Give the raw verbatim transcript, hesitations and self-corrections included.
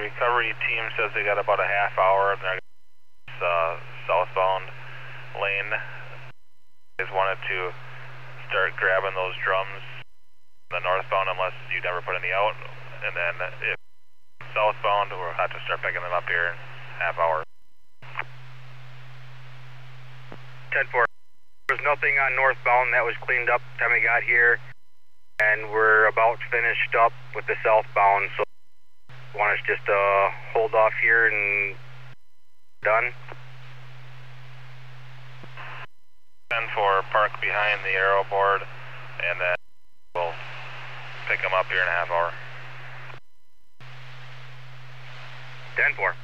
recovery team says they got about a half hour. They're uh, southbound lane. Just wanted to start grabbing those drums, the northbound, unless you never put any out, and then if southbound, we'll have to start picking them up here in half hour. ten four. There was nothing on northbound. That was cleaned up the time we got here, and we're about finished up with the southbound, so want us just to uh, hold off here and done. ten four, park behind the aero board, and then we'll pick them up here in a half hour. ten four.